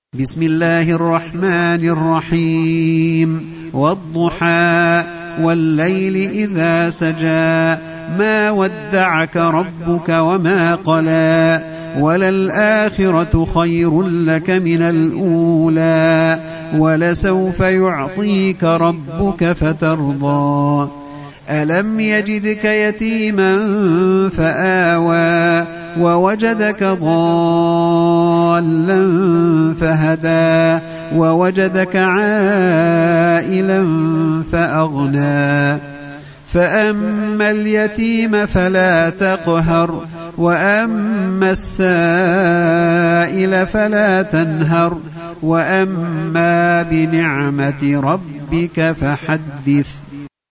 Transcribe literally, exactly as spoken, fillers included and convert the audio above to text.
بسم الله الرحمن الرحيم والضحى والليل إذا سجى ما ودعك ربك وما قلى وللآخرة خير لك من الأولى ولسوف يعطيك ربك فترضى ألم يجدك يتيما فآوى ووجدك ضالا فهدى ووجدك عائلا فأغنى فأما اليتيم فلا تقهر وأما السائل فلا تنهر وأما بنعمة ربك فحدث.